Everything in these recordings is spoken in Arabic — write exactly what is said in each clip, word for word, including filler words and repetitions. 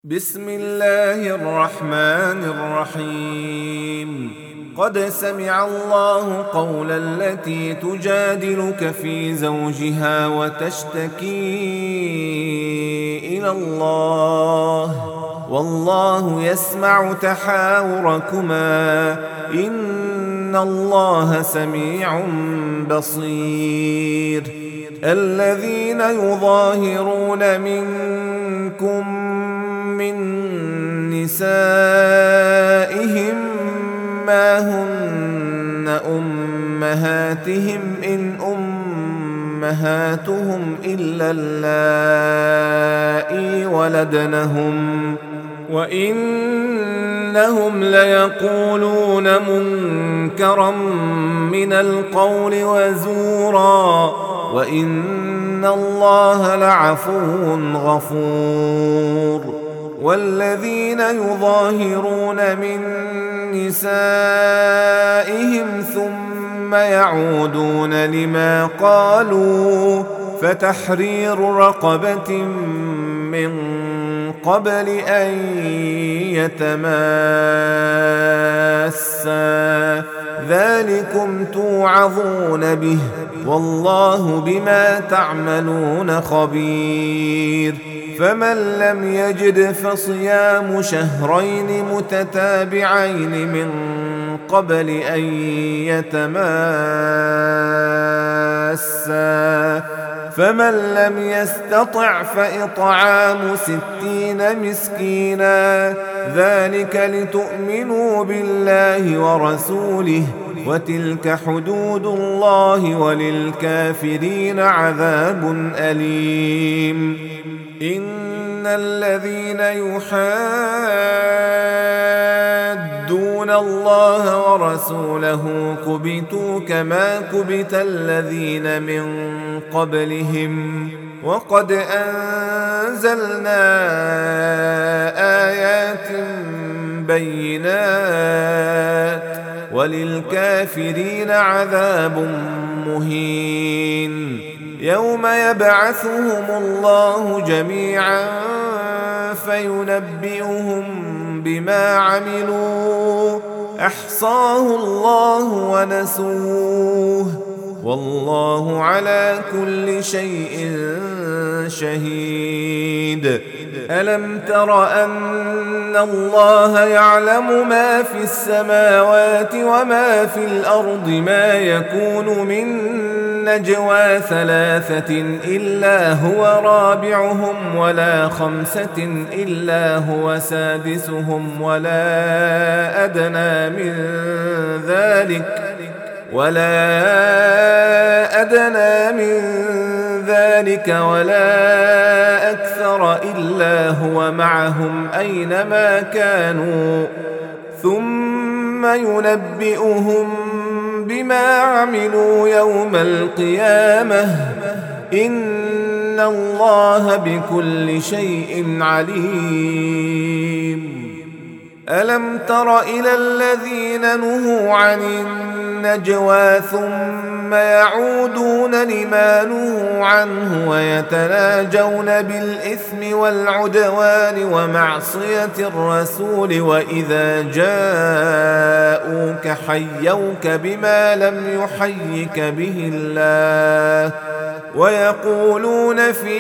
بسم الله الرحمن الرحيم قد سمع الله قول التي تجادلك في زوجها وتشتكي إلى الله والله يسمع تحاوركما إن الله سميع بصير. الذين يظاهرون منكم من نسائهم ما هن أمهاتهم إن أمهاتهم إلا اللائي ولدنهم وإنهم ليقولون منكرا من القول وزورا وإن الله لعفو غفور. والذين يظاهرون من نسائهم ثم يعودون لما قالوا فتحرير رقبة من قبل أن يتماسا ذلكم توعظون به والله بما تعملون خبير. فمن لم يجد فصيام شهرين متتابعين من قبل أن يتماسا فمن لم يستطع فإطعام ستين مسكينا ذلك لتؤمنوا بالله ورسوله وتلك حدود الله وللكافرين عذاب أليم. إن الذين يحادون الله ورسوله كبتوا كما كبت الذين من قبلهم وقد أنزلنا آيات بينات وللكافرين عذاب مهين. يوم يبعثهم الله جميعا فينبئهم بما عملوا أحصاه الله ونسوه والله على كل شيء شهيد. ألم تر أن الله يعلم ما في السماوات وما في الأرض ما يكون من نجوى ثلاثة إلا هو رابعهم ولا خمسة إلا هو سادسهم ولا أدنى من ذلك ولا أدنى من ذلك ولا أكثر إلا هو معهم أينما كانوا ثم ينبئهم بما عملوا يوم القيامة إن الله بكل شيء عليم. ألم تر إلى الذين نهوا عن النجوى ثم يعودون لما نهوا عنه ويتناجون بالإثم والعدوان ومعصية الرسول وإذا جاءوك حيوك بما لم يحيك به الله ويقولون في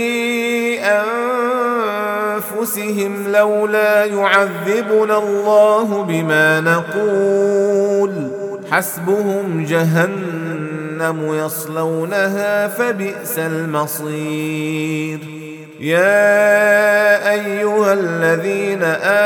أنفسهم لولا يعذبنا الله بما نقول حسبهم جهنم يصلونها فبئس المصير. يا أيها الذين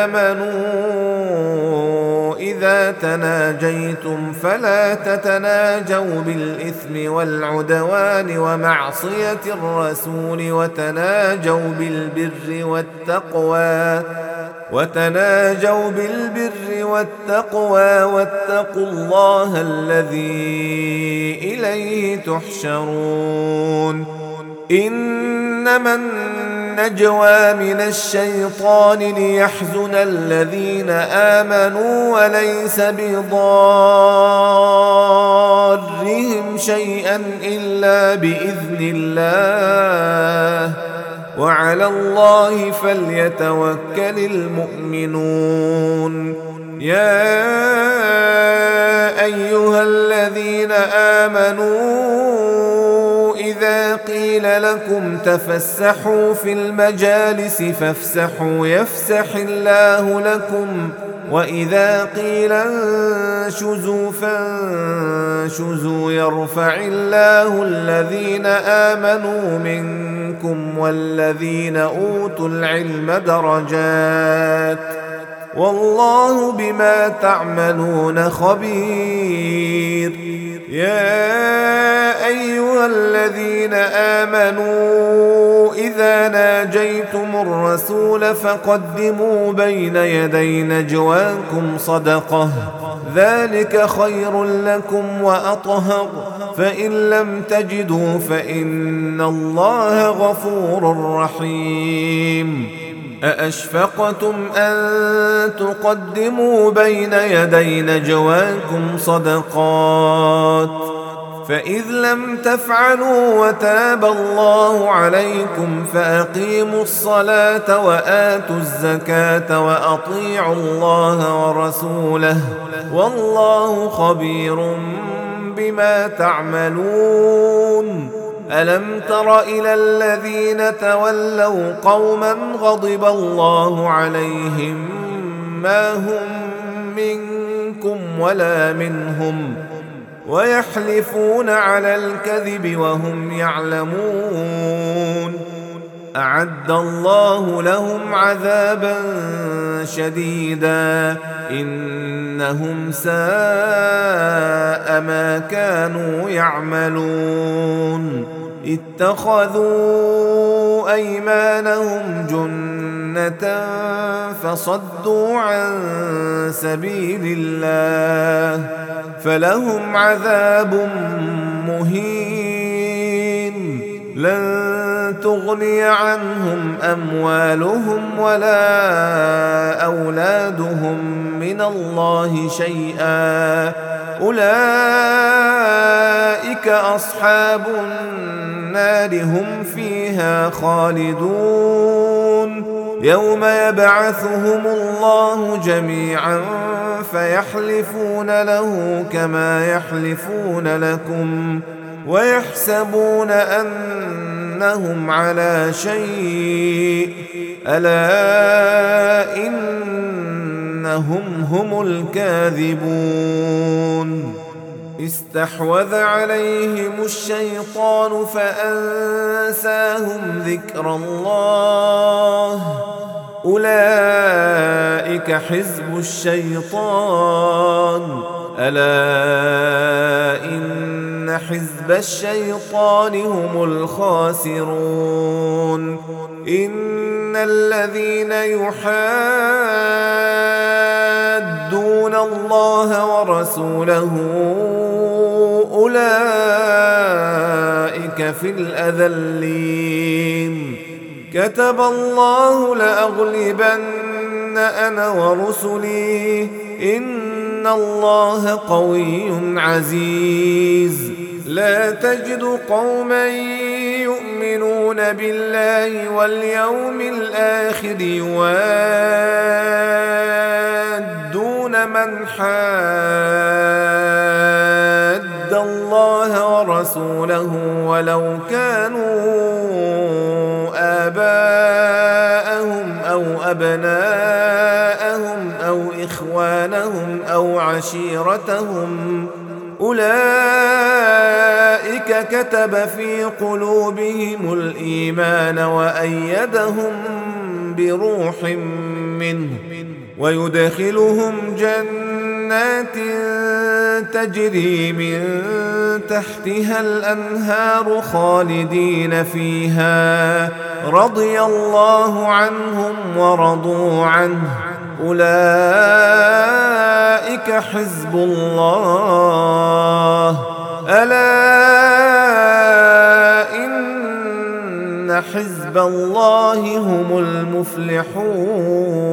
آمنوا إذا تناجيتم فلا تتناجوا بالإثم والعدوان ومعصية الرسول وتناجوا بالبر والتقوى وتناجوا بالبر والتقوى واتقوا الله الذي إليه تحشرون. إنما النجوى من الشيطان ليحزن الذين آمنوا وليس بضارهم شيئا إلا بإذن الله وعلى الله فليتوكل المؤمنون. يا أيها الذين آمنوا إذا قيل لكم تفسحوا في المجالس فافسحوا يفسح الله لكم، وإذا قيل انشزوا فانشزوا يرفع الله الذين آمنوا منكم والذين أوتوا العلم درجات، والله بما تعملون خبير. يا أيها الذين آمنوا إذا ناجيتم الرسول فقدموا بين يدي نجواكم صدقة، ذلك خير لكم وأطهر، فإن لم تجدوا فإن الله غفور رحيم. أأشفقتم أن تقدموا بين يدي نجواكم صدقات، فإذ لم تفعلوا وتاب الله عليكم فأقيموا الصلاة وآتوا الزكاة وأطيعوا الله ورسوله، والله خبير بما تعملون. ألم تر إلى الذين تولوا قوما غضب الله عليهم ما هم منكم ولا منهم ويحلفون على الكذب وهم يعلمون، أعد الله لهم عذابا شديدا إنهم ساء ما كانوا يعملون. اتخذوا أيمانهم جنة فصدوا عن سبيل الله فلهم عذاب مهين، لن تغني عنهم أموالهم ولا أولادهم من الله شيئا، أولئك أصحاب النار هم فيها خالدون. يوم يبعثهم الله جميعا فيحلفون له كما يحلفون لكم ويحسبون أنهم على شيء، ألا إنهم هم الكاذبون. استحوذ عليهم الشيطان فأنساهم ذكر الله، أولئك حزب الشيطان، ألا إن حزب الشيطان هم الخاسرون. إن الذين يحادون الله ورسوله أولئك في الأذلين، كتب الله لأغلبن أنا ورسلي إن الله قوي عزيز. لا تجد قوما يؤمنون بالله واليوم الآخر يوادون من حاد الله ورسوله ولو كانوا آباءهم أو أبناءهم أو إخوانهم أو عشيرتهم، أولئك كتب في قلوبهم الإيمان وأيدهم بروح منه ويدخلهم جنات تجري من تحتها الأنهار خالدين فيها، رضي الله عنهم ورضوا عنه، أولئك حزب الله، ألا إن حزب الله هم المفلحون.